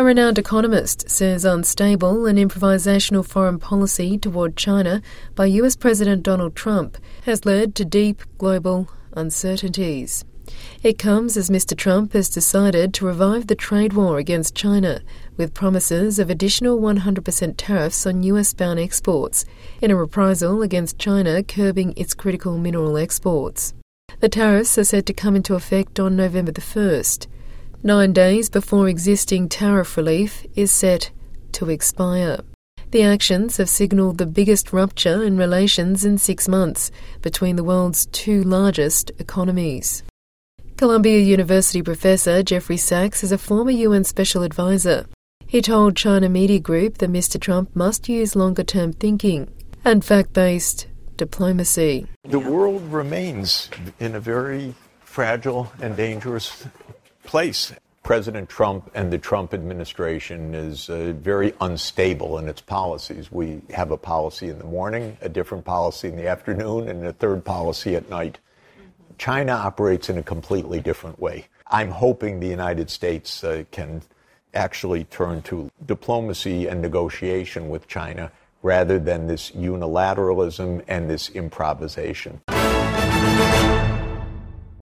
renowned economist says unstable and improvisational foreign policy toward China by US President Donald Trump has led to deep global uncertainties. It comes as Mr. Trump has decided to revive the trade war against China with promises of additional 100% tariffs on US-bound exports in a reprisal against China curbing its critical mineral exports. The tariffs are set to come into effect on November the 1st, 9 days before existing tariff relief is set to expire. The actions have signalled the biggest rupture in relations in 6 months between the world's two largest economies. Columbia University professor Jeffrey Sachs is a former UN special advisor. He told China Media Group that Mr. Trump must use longer-term thinking and fact-based diplomacy. The world remains in a very fragile and dangerous place. President Trump and the Trump administration is very unstable in its policies. We have a policy in the morning, a different policy in the afternoon, and a third policy at night. China operates in a completely different way. I'm hoping the United States can actually turn to diplomacy and negotiation with China rather than this unilateralism and this improvisation.